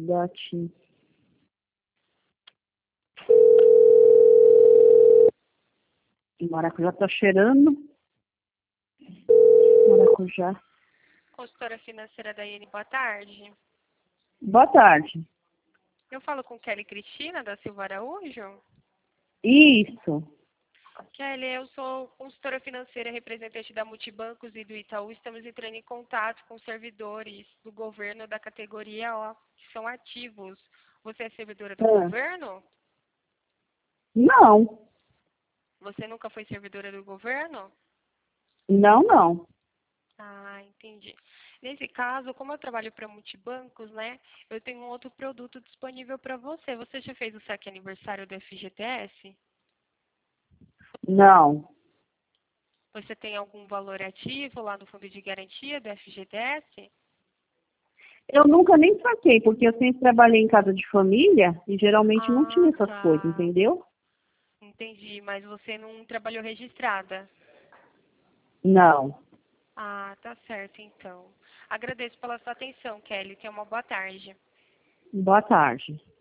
da TIM. O maracujá tá cheirando. Maracujá. Consultora financeira da IN, boa tarde. Boa tarde. Eu falo com Kelly Cristina, da Silva Araújo. Isso. Kelly, eu sou consultora financeira representante da Multibancos e do Itaú. Estamos entrando em contato com servidores do governo da categoria O, que são ativos. Você é servidora do governo? Não. Você nunca foi servidora do governo? Não. Ah, entendi. Nesse caso, como eu trabalho para multibancos, né, eu tenho um outro produto disponível para você. Você já fez o saque aniversário do FGTS? Não. Você tem algum valor ativo lá no fundo de garantia do FGTS? Eu nunca nem saquei, porque eu sempre trabalhei em casa de família e geralmente não tinha essas coisas, Tá. entendeu? Entendi, mas você não trabalhou registrada? Não. Ah, tá certo, então. Agradeço pela sua atenção, Kelly. Tenha uma boa tarde. Boa tarde.